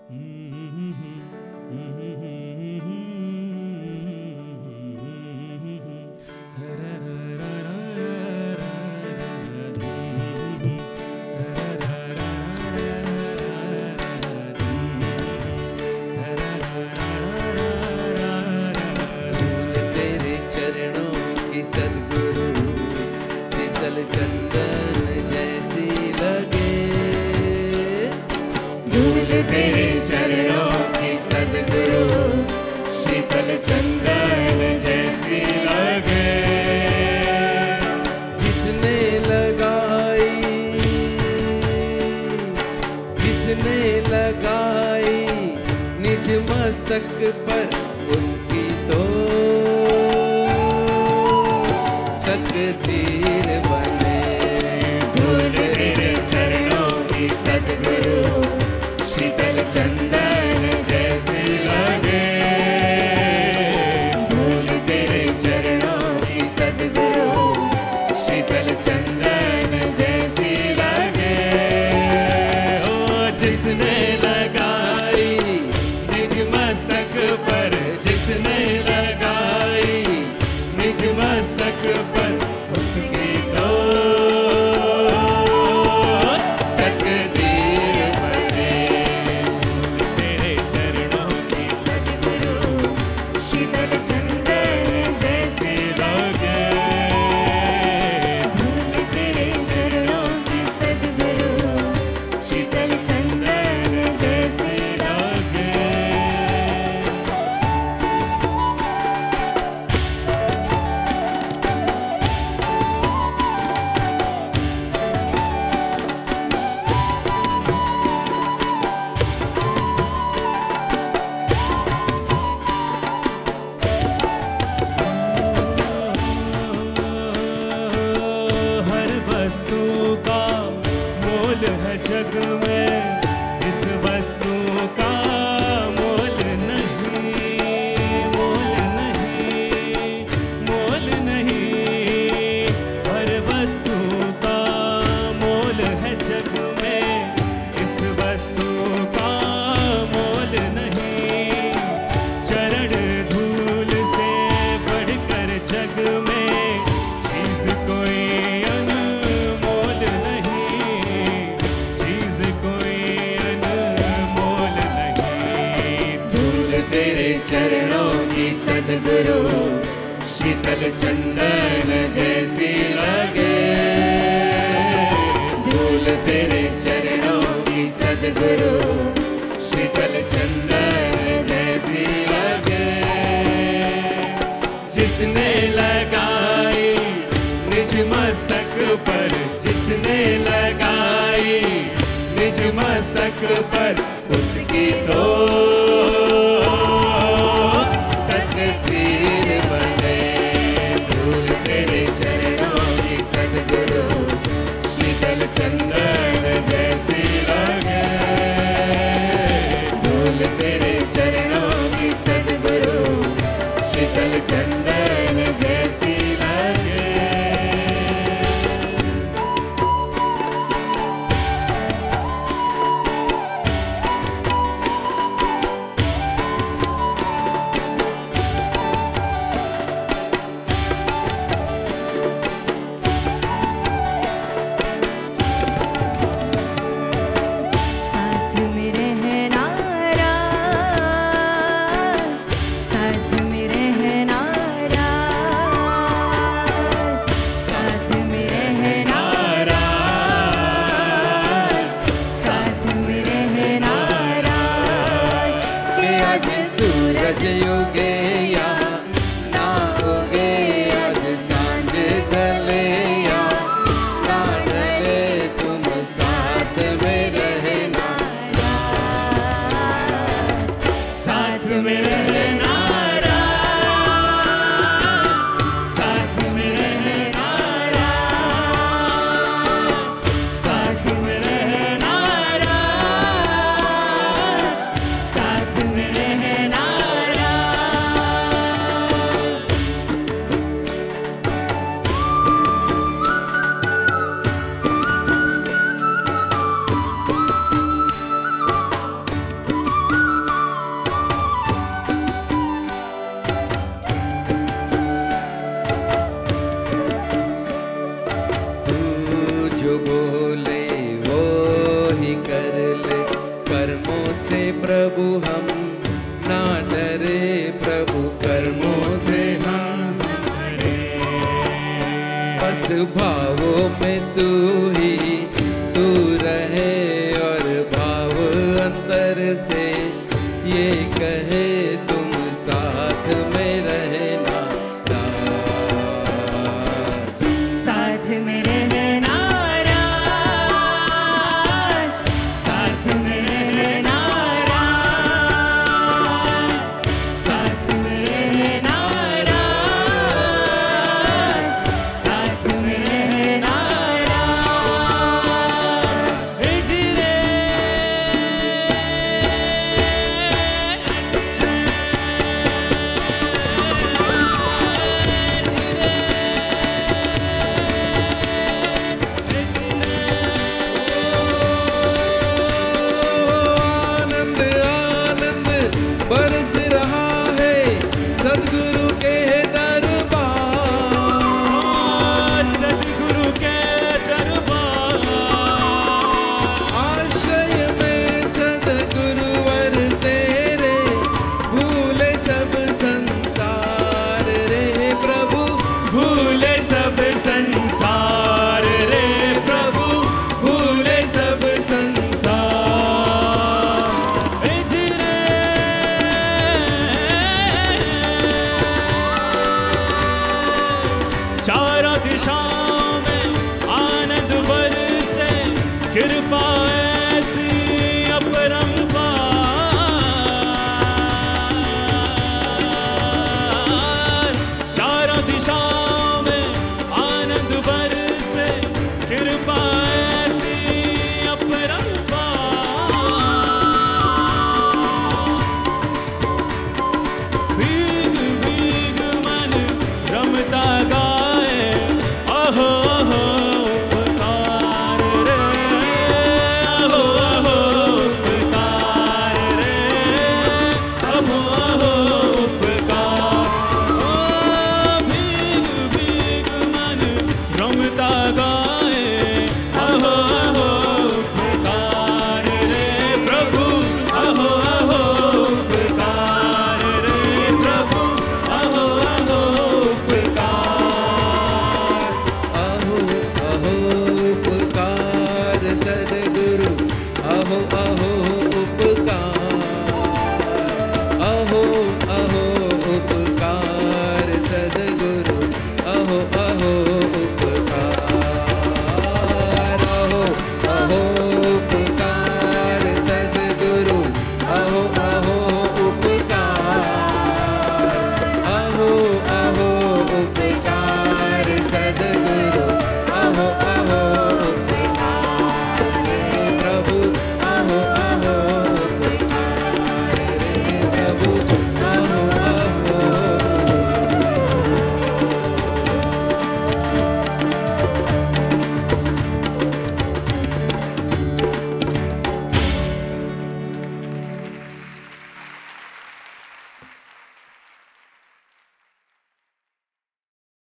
तेरे चरणों की सद्गुरु शीतल चंदन जैसी लगे। धूल तेरे चरणों की सद्गुरु शीतल चंदन जैसी लगे। जिसने लगाई निज मस्तक पर उसकी तो तकदीर बने। धूल तेरे चरणों की सद्गुरु शीतल चंदन जैसी लगे। धूल तेरे चरणों की सद्गुरु शीतल चंदन जैसी लगे। ओ जिसने लगाई निज मस्तक पर, जिसने लगाई निज मस्तक पर उसकी तो तकदीर बने। तेरे चरणों की सद्गुरु शीतल चंदन जैसी लगे। धूल तेरे चरणों की सद्गुरु शीतल चंदन जैसी लगे। हर वस्तु का मोल है जग में, इस वस्तु का मोल नहीं, मोल नहीं, मोल नहीं। हर वस्तु का मोल है जग में, इस वस्तु का मोल नहीं। चरण धूल से बढ़कर जग में चीज कोई अनमोल नहीं, चीज कोई अनमोल नहीं। धूल तेरे चरणों की सद्गुरु शीतल चंदन जैसी लगे। धूल तेरे चरणों की सद्गुरु शीतल चंदन जैसी लगे। जिसने लगाई निज मस्तक पर, जिसने लगाई निज मस्तक पर उसकी तो तकदीर बने। धूल तेरे चरणों की सद्गुरु शीतल चंदन जैसी लगे। धूल तेरे चरणों की सद्गुरु शीतल चंदन जैसी लगे। प्रभु हम ना डरे, प्रभु कर्मों से हम डरे। बस भावों में तू ही तू रहे, और भाव अंतर से ये कहे तुम साथ में रहना, साथ में रहना राज, साथ में रहना राज, साथ में रहना राज, साथ में रहना राज। इजरे आनंद आनंद बरस रहा है सद्गुरु के दरबार, सद्गुरु के दरबार। आश्रय में सद्गुरुवर तेरे, भूले सब संसार रे प्रभु, भूले सब संसार रे प्रभु, भूले सब संसार। इजरे चारों दिशाओं में आनंद बरसे, कृपा ऐसी अपरंपार। चारों दिशाओं में आनंद बरसे, कृपा ऐसी अपरंपार। भीग भीग मन रमता गाए, अहो अहो उपकार रे, अहो अहो उपकार रे, अहो अहो उपकार। ओ भीग भीग मन रमता गाए, अहो अहो उपकार रे प्रभु, अहो अहो उपकार रे प्रभु, अहो अहो उपकार। अहो अहो उपकार सद्गुरु, अहो अहो